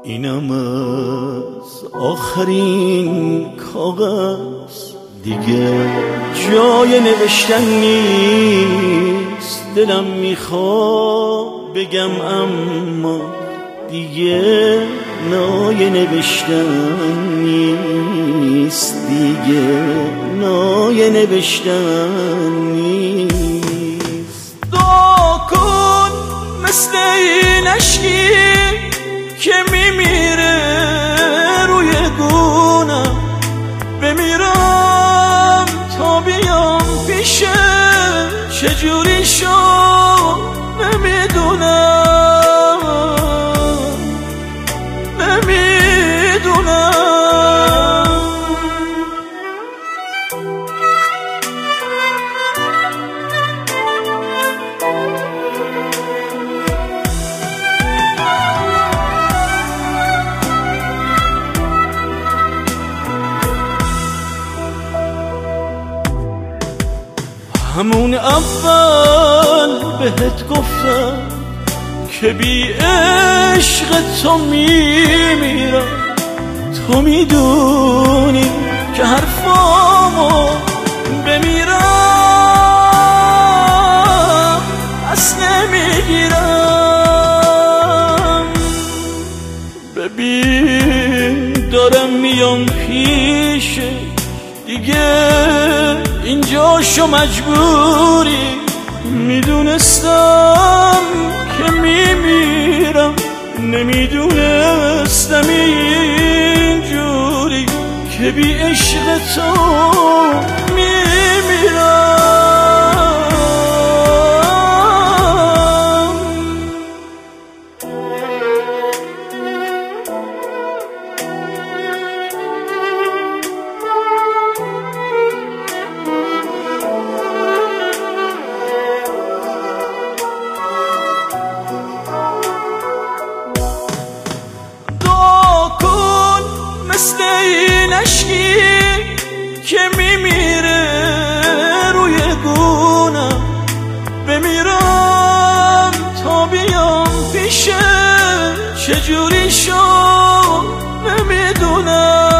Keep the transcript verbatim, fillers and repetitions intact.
اینم از آخرین کاغذ، دیگه جای نوشتن نیست. دلم میخواد بگم اما دیگه نای نوشتن نیست، دیگه نای نوشتن نیست. دعا کن مثل این اشکی که میمیره روی گونم، بمیرم تا بیام پیشه، چجوری شد نمیدونم، نمیدونم. همون اول بهت گفتم که بی عشق تو میمیرم. تو میدونی که حرفامو بمیرم پس نمیگیرم. ببین دارم میام پیشه، دیگه اینجاشو مجبوری. میدونستم که میمیرم، نمیدونستم اینجوری که بی عشق تو میمیرم. مثل این اشکی که میمیره روی گونم، بمیرم تا بیام پیشه، چجوری شد نمیدونم.